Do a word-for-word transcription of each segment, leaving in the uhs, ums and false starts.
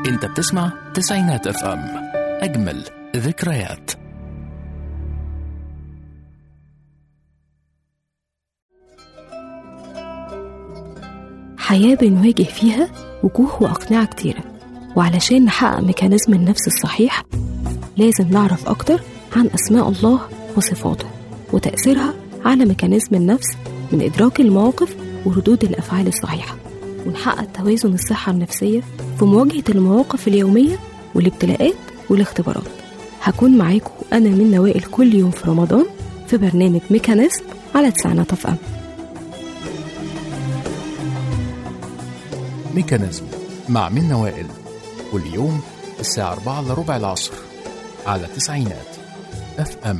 انت بتسمع تسعينات اف ام، اجمل ذكريات. حياة بنواجه فيها وجوه وأقنعة كتيرة، وعلشان نحقق ميكانيزم النفس الصحيح لازم نعرف أكتر عن أسماء الله وصفاته وتأثيرها على ميكانيزم النفس من إدراك المواقف وردود الأفعال الصحيحة، ونحقق توازن الصحة النفسية في مواجهة المواقف اليومية والابتلاءات والاختبارات. هكون معاكم أنا من نوائل كل يوم في رمضان في برنامج ميكانيزم على تسعينات اف ام. ميكانيزم مع من نوائل كل يوم الساعة أربعة إلا ربع العصر على تسعينات اف ام.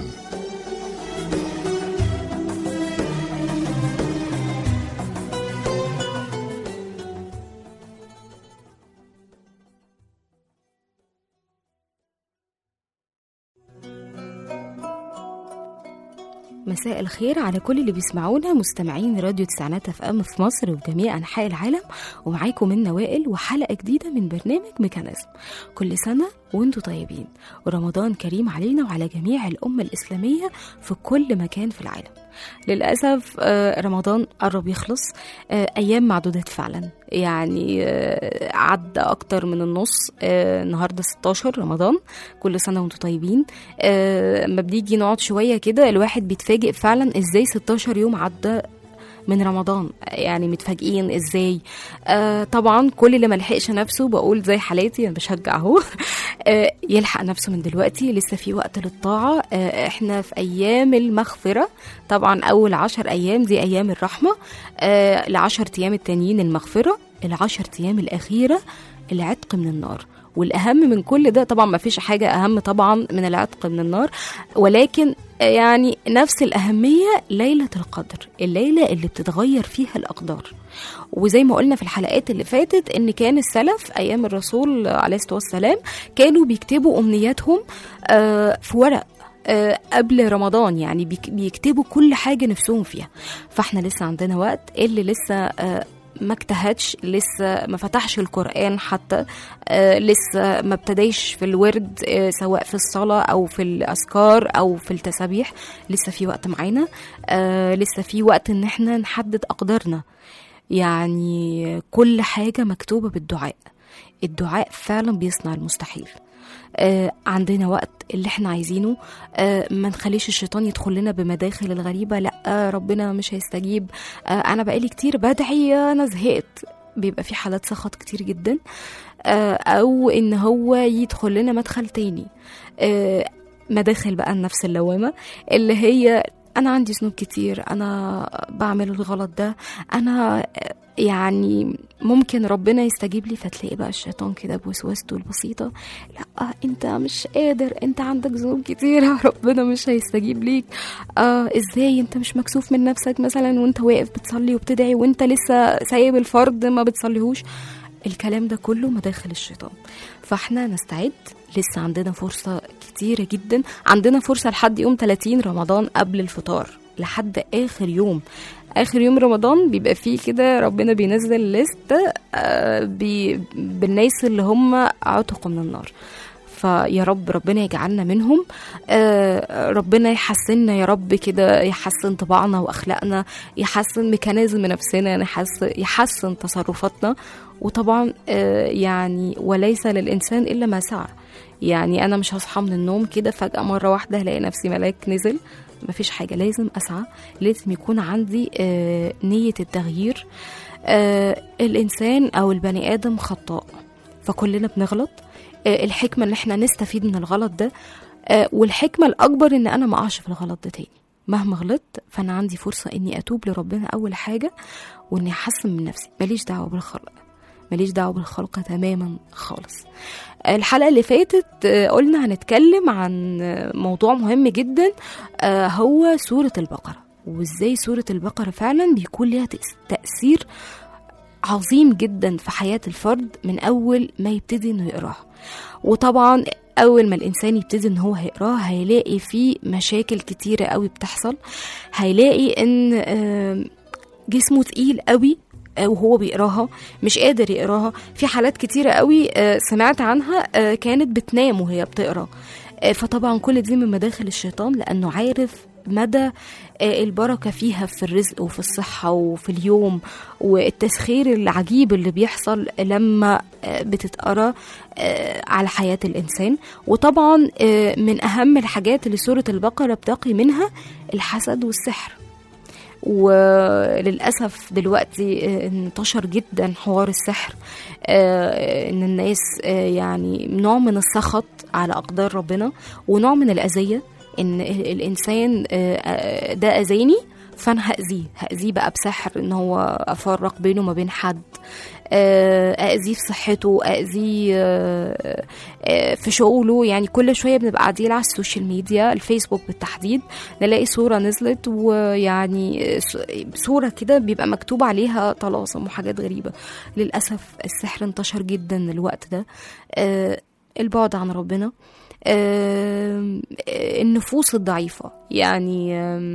مساء الخير على كل اللي بيسمعونا مستمعين راديو تسعينات اف ام في مصر وفي جميع انحاء العالم، ومعاكم من نوائل وحلقه جديده من برنامج ميكانيزم. كل سنه وانتم طيبين، ورمضان كريم علينا وعلى جميع الامه الاسلاميه في كل مكان في العالم. للاسف رمضان قرب يخلص، ايام معدودات فعلا، يعني عدى اكتر من النص. النهارده ستاشر رمضان، كل سنه وانتم طيبين. ما بنيجي نقعد شويه كده الواحد بيتفاجئ فعلا ازاي ستاشر يوم عدى من رمضان، يعني متفاجئين ازاي. آه طبعا كل اللي ملحقش نفسه بقول زي حالاتي انا بشجع اهو آه يلحق نفسه من دلوقتي، لسه في وقت للطاعة. آه احنا في ايام المغفرة، طبعا اول عشر ايام دي ايام الرحمة، آه العشر ايام التانيين المغفرة، العشر ايام الاخيرة العتق من النار. والأهم من كل ده طبعا ما فيش حاجة أهم طبعا من العتق من النار، ولكن يعني نفس الأهمية ليلة القدر، الليلة اللي بتتغير فيها الأقدار. وزي ما قلنا في الحلقات اللي فاتت إن كان السلف أيام الرسول عليه الصلاة والسلام كانوا بيكتبوا أمنياتهم في ورق قبل رمضان، يعني بيكتبوا كل حاجة نفسهم فيها. فاحنا لسه عندنا وقت، اللي لسه ما اجتهدش، لسه ما فتحش القرآن حتى، آه لسه ما ابتديش في الورد، آه سواء في الصلاة أو في الأذكار أو في التسابيح، لسه في وقت معانا. آه لسه في وقت إن احنا نحدد أقدارنا، يعني كل حاجة مكتوبة بالدعاء. الدعاء فعلا بيصنع المستحيل. آه عندنا وقت اللي احنا عايزينه، آه ما نخليش الشيطان يدخل لنا بمداخل الغريبة، لا آه ربنا مش هيستجيب، آه انا بقالي كتير بدعي انا زهقت. بيبقى في حالات سخط كتير جدا، آه او ان هو يدخل لنا مدخل تاني، آه مداخل بقى النفس اللوامة اللي هي انا عندي ذنوب كتير، انا بعمل الغلط ده، انا يعني ممكن ربنا يستجيب لي. فتلاقي بقى الشيطان كده بوسوسته البسيطة، لا انت مش قادر، انت عندك ذنوب كتيرة، ربنا مش هيستجيب ليك. آه ازاي انت مش مكسوف من نفسك مثلا وانت واقف بتصلي وبتدعي وانت لسه سايب الفرض ما بتصليهوش؟ الكلام ده كله مداخل الشيطان. فاحنا نستعد، لسه عندنا فرصة كتيرة جدا، عندنا فرصة لحد يوم ثلاثين رمضان قبل الفطار لحد آخر يوم. آخر يوم رمضان بيبقى فيه كده ربنا بينزل لستة آه بي بالناس اللي هم عتقوا من النار. فيا رب ربنا يجعلنا منهم، آه ربنا يحسننا يا رب كده، يحسن طباعنا وأخلاقنا، يحسن ميكانيزم نفسنا، يحسن, يحسن تصرفاتنا. وطبعا آه يعني وليس للإنسان إلا ما سعى. يعني أنا مش هصحى من النوم كده فجأة مرة واحدة هلاقي نفسي ملاك نزل، مفيش حاجة، لازم أسعى، لازم يكون عندي آه نية التغيير. آه الإنسان أو البني آدم خطاء، فكلنا بنغلط. آه الحكمة إن احنا نستفيد من الغلط ده، آه والحكمة الأكبر إن أنا ما أقعش في الغلط ده تاني. مهما غلطت فأنا عندي فرصة إني أتوب لربنا أول حاجة، وإني أحسن من نفسي. ماليش دعوة بالخلق، ماليش دعوة بالخلق تماما خالص. الحلقة اللي فاتت قلنا هنتكلم عن موضوع مهم جدا، هو سورة البقرة، وازاي سورة البقرة فعلا بيكون لها تأثير عظيم جدا في حياة الفرد من أول ما يبتدي إنه يقراها. وطبعا أول ما الإنسان يبتدي إن هو هيقراها هيلاقي فيه مشاكل كتيرة قوي بتحصل، هيلاقي إن جسمه تقيل قوي وهو بيقراها مش قادر يقراها. في حالات كتيرة قوي سمعت عنها كانت بتنام وهي بتقرا. فطبعا كل دي من مداخل الشيطان، لأنه عارف مدى البركة فيها في الرزق وفي الصحة وفي اليوم، والتسخير العجيب اللي بيحصل لما بتتقرأ على حياة الإنسان. وطبعا من أهم الحاجات اللي سورة البقرة بتقي منها الحسد والسحر. وللأسف دلوقتي انتشر جدا حوار السحر، ان الناس يعني نوع من السخط على أقدار ربنا ونوع من الأذية، ان الإنسان ده أذاني فأنا هأذيه هأذيه بقى بسحر، ان هو أفرق بينه ما بين حد، أأذيه في صحته، أأذيه في شغله. يعني كل شوية بنبقى قاعدين على السوشيال ميديا، الفيسبوك بالتحديد، نلاقي صورة نزلت ويعني صورة كده بيبقى مكتوب عليها طلاسم وحاجات غريبة. للأسف السحر انتشر جدا الوقت ده. البعد عن ربنا، النفوس الضعيفة، يعني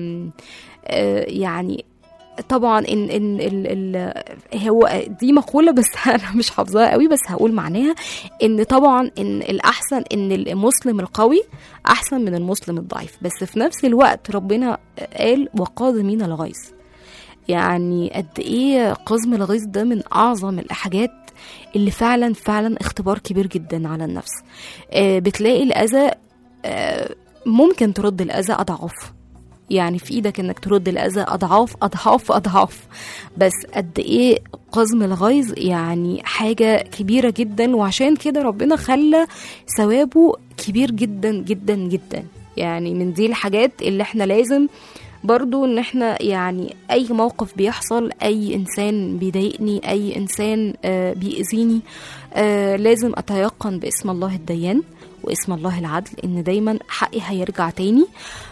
يعني طبعا ان ان ال ال هو دي مقوله بس انا مش حافظاها قوي، بس هقول معناها ان طبعا ان الاحسن ان المسلم القوي احسن من المسلم الضعيف، بس في نفس الوقت ربنا قال وقاذمين الغيظ. يعني قد ايه قزم الغيظ ده من اعظم الحاجات اللي فعلا فعلا اختبار كبير جدا على النفس. آه بتلاقي الاذى آه ممكن ترد الاذى اضعاف، يعني في ايدك انك ترد الاذى اضعاف اضعاف اضعاف، بس قد ايه قزم الغيظ يعني حاجه كبيره جدا. وعشان كده ربنا خلى ثوابه كبير جدا جدا جدا. يعني من دي الحاجات اللي احنا لازم برضو ان احنا يعني اي موقف بيحصل، اي انسان بيضايقني، اي انسان آه بيأذيني، آه لازم اتيقن باسم الله الديان واسم الله العدل ان دايما حقي هيرجع تاني.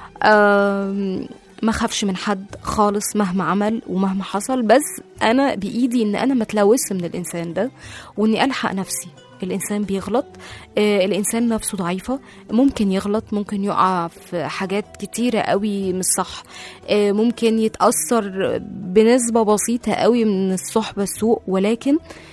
ما خافش من حد خالص مهما عمل ومهما حصل، بس انا بايدي ان انا ما اتلوث من الانسان ده واني الحق نفسي. الانسان بيغلط، آه الانسان نفسه ضعيفه، ممكن يغلط، ممكن يقع في حاجات كتيره قوي مش صح، آه ممكن يتاثر بنسبه بسيطه قوي من الصحبه السوء، ولكن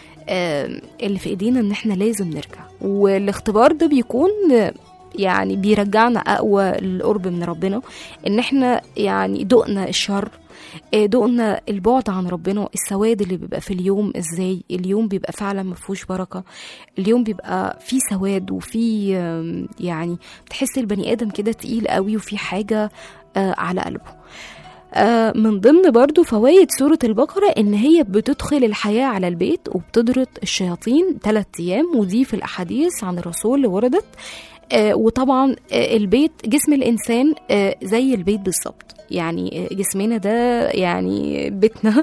آه اللي في ايدينا ان احنا لازم نرجع. والاختبار ده بيكون يعني بيرجعنا أقوى للقرب من ربنا، إن إحنا يعني دقنا الشر، دقنا البعد عن ربنا، السواد اللي بيبقى في اليوم. إزاي اليوم بيبقى فعلا مفهوش بركة، اليوم بيبقى فيه سواد وفيه يعني بتحس البني آدم كده تقيل قوي وفي حاجة على قلبه. من ضمن برضو فوائد سورة البقرة إن هي بتدخل الحياة على البيت وبتدرط الشياطين ثلاث أيام، ودي في الأحاديث عن الرسول اللي وردت. آه وطبعا آه البيت، جسم الإنسان آه زي البيت بالظبط، يعني آه جسمنا ده يعني بيتنا.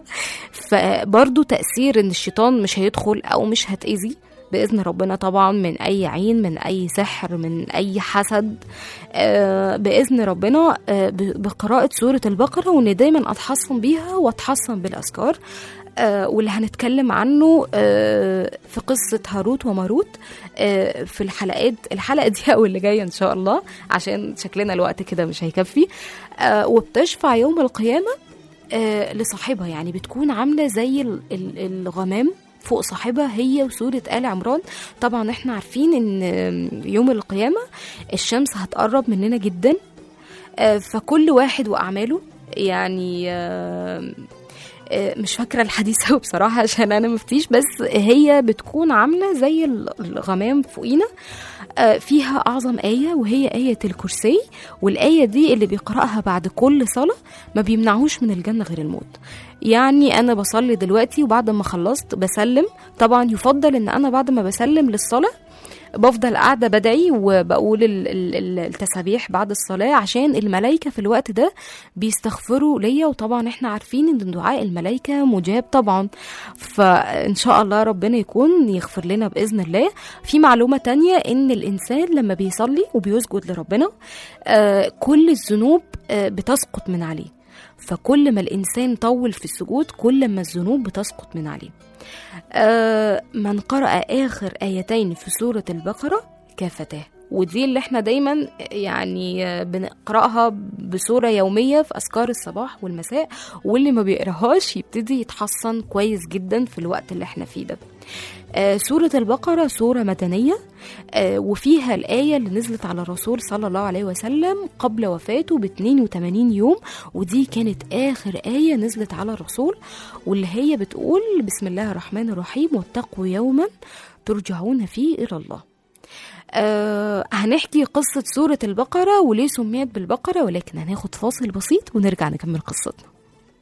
فبرضو تأثير إن الشيطان مش هيدخل أو مش هتأذي بإذن ربنا طبعا من أي عين، من أي سحر، من أي حسد، آه بإذن ربنا آه بقراءة سورة البقرة، وإن دايما أتحصن بيها وأتحصن بالأذكار. آه واللي هنتكلم عنه آه في قصة هاروت وماروت آه في الحلقات الحلقة دي أو اللي جاية إن شاء الله، عشان شكلنا الوقت كده مش هيكفي. آه وبتشفع يوم القيامة آه لصاحبها، يعني بتكون عاملة زي الغمام فوق صاحبها، هي وسورة آل عمران. طبعا احنا عارفين ان يوم القيامة الشمس هتقرب مننا جدا، آه فكل واحد وأعماله. يعني آه مش فاكرة الحديث أوي بصراحة عشان أنا مفتيش، بس هي بتكون عاملة زي الغمام فوقينا، فيها أعظم آية وهي آية الكرسي. والآية دي اللي بيقرأها بعد كل صلاة ما بيمنعوش من الجنة غير الموت. يعني أنا بصلي دلوقتي وبعد ما خلصت بسلم، طبعا يفضل إن أنا بعد ما بسلم للصلاة بفضل قاعدة بدعي وبقول التسابيح بعد الصلاة، عشان الملائكة في الوقت ده بيستغفروا ليا. وطبعا احنا عارفين ان دعاء الملائكة مجاب طبعا، فان شاء الله ربنا يكون يغفر لنا بإذن الله. في معلومة تانية ان الانسان لما بيصلي وبيسجد لربنا آه كل الذنوب آه بتسقط من عليه، فكل ما الإنسان طول في السجود كل ما الذنوب بتسقط من عليه. آه من قرأ آخر آيتين في سورة البقرة كافتاه، ودي اللي احنا دايما يعني بنقرأها بصورة يومية في أذكار الصباح والمساء، واللي ما بيقراهاش يبتدي يتحصن كويس جدا في الوقت اللي احنا فيه ده. آه سورة البقرة سورة مدنية، آه وفيها الآية اللي نزلت على الرسول صلى الله عليه وسلم قبل وفاته ب اثنين وثمانين يوم، ودي كانت آخر آية نزلت على الرسول، واللي هي بتقول بسم الله الرحمن الرحيم واتقوا يوما ترجعون فيه إلى الله. آه هنحكي قصة سورة البقرة وليه سميت بالبقرة، ولكن هناخد فاصل بسيط ونرجع نكمل قصتنا.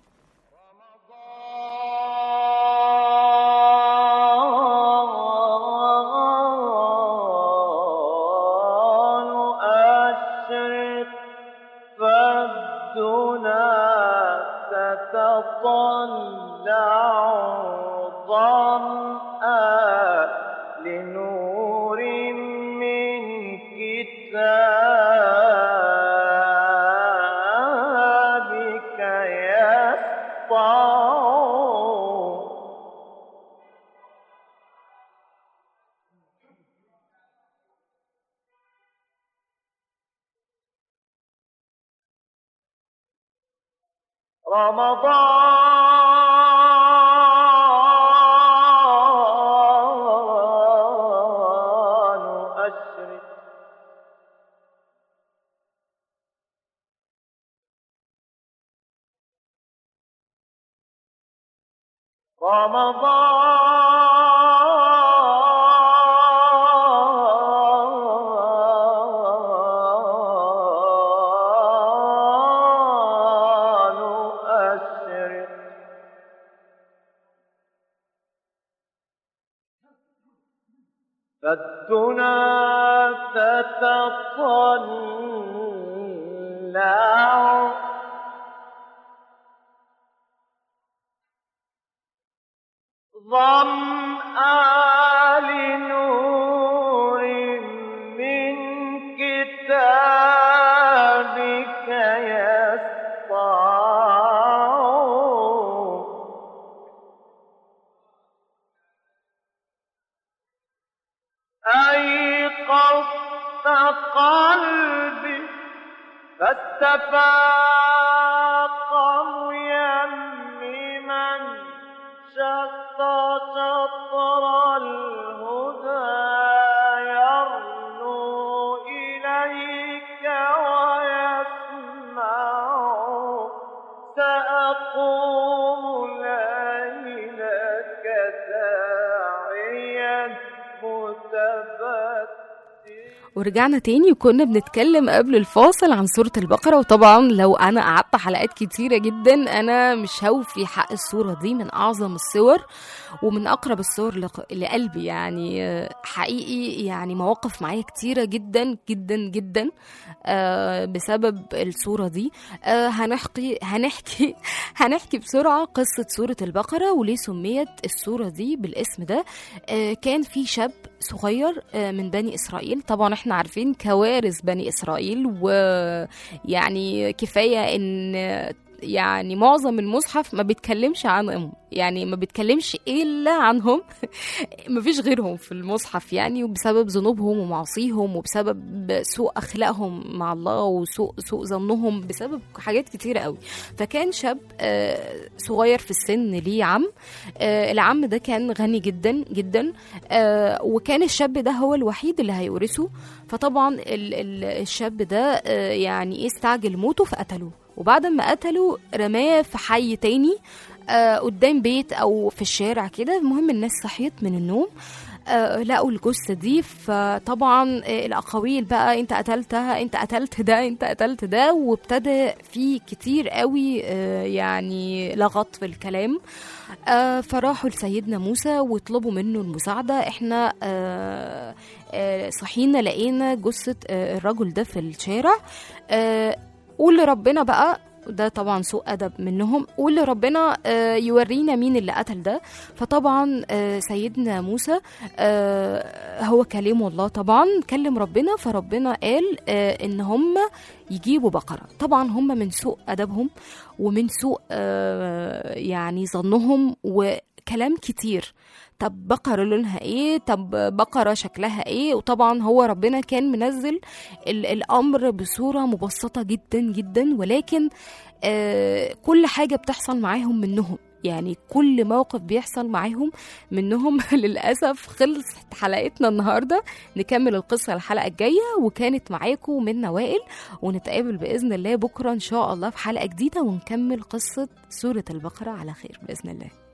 فالدنا تتطلع ظمأ لنور من كتابك يسطع أيقظت قلبي فاستفاق ميمما شط شطر الهدى يرنو إليك ويسمع سأقوم ليلك داعيا متبتلا. ورجعنا تاني وكنا بنتكلم قبل الفاصل عن سورة البقرة، وطبعا لو أنا قعدت حلقات كتيرة جدا أنا مش هوفي حق السورة دي، من أعظم السور ومن أقرب السور لقلبي يعني حقيقي. يعني مواقف معايا كتيرة جدا جدا جدا بسبب السورة دي. هنحكي هنحكي هنحكي بسرعة قصة سورة البقرة وليه سميت السورة دي بالاسم ده. كان في شاب صغير من بني إسرائيل، طبعا احنا عارفين كوارث بني إسرائيل، ويعني كفاية ان يعني معظم المصحف ما بيتكلمش عنهم، يعني ما بيتكلمش إلا عنهم ما فيش غيرهم في المصحف يعني، وبسبب ذنوبهم ومعصيهم وبسبب سوء أخلاقهم مع الله وسوء سوء ظنهم، بسبب حاجات كتيرة قوي. فكان شاب صغير في السن ليه عم، العم ده كان غني جدا جدا، وكان الشاب ده هو الوحيد اللي هيورثه. فطبعا الشاب ده يعني استعجل موته فقتلوه، وبعد ما قتلوا رماه في حي تاني آه قدام بيت او في الشارع كده. المهم الناس صحيت من النوم آه لقوا الجثة دي، فطبعا آه الاقاويل بقى انت قتلتها، انت قتلت ده، انت قتلت ده، وابتدى في كتير قوي آه يعني لغط في الكلام. آه فراحوا لسيدنا موسى وطلبوا منه المساعدة. احنا آه آه صحينا لقينا جثة آه الرجل ده في الشارع، آه قول لربنا بقى، ده طبعا سوء أدب منهم، قول لربنا يورينا مين اللي قتل ده. فطبعا سيدنا موسى هو كلمه الله، طبعا كلم ربنا، فربنا قال إن هم يجيبوا بقرة. طبعا هم من سوء أدبهم ومن سوء يعني ظنهم، و كلام كتير. طب بقرة لونها ايه؟ طب بقرة شكلها ايه؟ وطبعا هو ربنا كان منزل ال- الامر بصورة مبسطة جدا جدا، ولكن آه كل حاجة بتحصل معاهم منهم، يعني كل موقف بيحصل معاهم منهم. للأسف خلصت حلقتنا النهاردة، نكمل القصة الحلقة الجاية، وكانت معاكم من وائل، ونتقابل بإذن الله بكرة إن شاء الله في حلقة جديدة، ونكمل قصة سورة البقرة على خير بإذن الله.